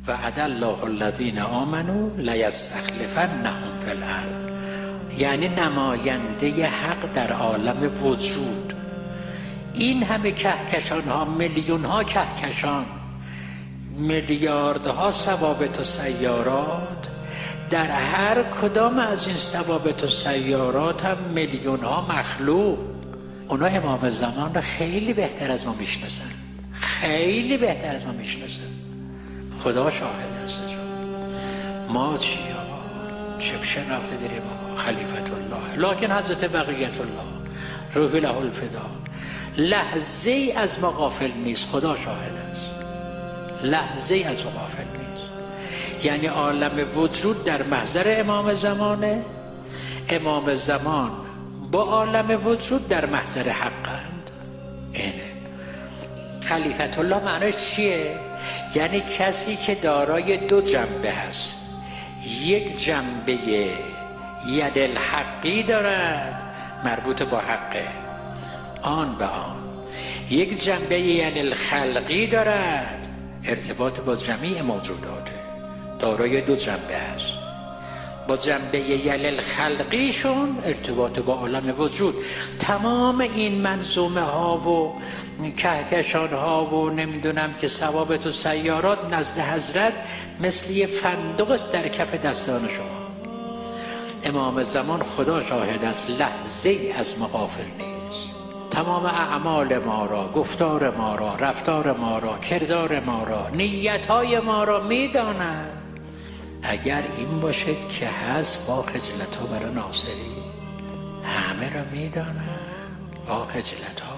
وعد الله الذین آمنوا لیستخلفنهم فی الارض، یعنی نماینده حق در عالم وجود. این همه کهکشان ها، میلیون ها کهکشان، میلیاردها ثوابت و سیارات، در هر کدام از این ثوابت و سیارات هم میلیون ها مخلوق. اونا امام زمان رو خیلی بهتر از ما میشناسن، خیلی بهتر از ما میشناسن. خدا شاهد است. ما چی آقا؟ چه شناخته داریم آقا؟ خلیفت الله، لکن حضرت بقیت الله روح له الفدا لحظه ای از ما غافل نیست. خدا شاهد است، لحظه ای از ما غافل نیست. یعنی عالم وجود در محضر امام زمانه، امام زمان با عالم وجود در محضر حقند. اینه خلیفت الله. معنیش چیه؟ یعنی کسی که دارای دو جنبه هست، یک جنبه ید الحقی دارد مربوط با حقه آن به آن، یک جنبه ید الخلقی دارد ارتباط با جمیع موجوداته. دارای دو جنبه هست. با جنبه یل خلقیشون ارتباط با عالم وجود. تمام این منظومه ها و کهکشان ها و نمیدونم که ثوابت و سیارات نزد حضرت مثل یه فندق است در کف دستان شما. امام زمان خدا شاهد است لحظه ای از ما غافل نیست. تمام اعمال ما را، گفتار ما را، رفتار ما را، کردار ما را، نیت های ما را میداند. اگر این باشد که هست با خجلت ها برای ناصری، همه را میداند با خجلت ها.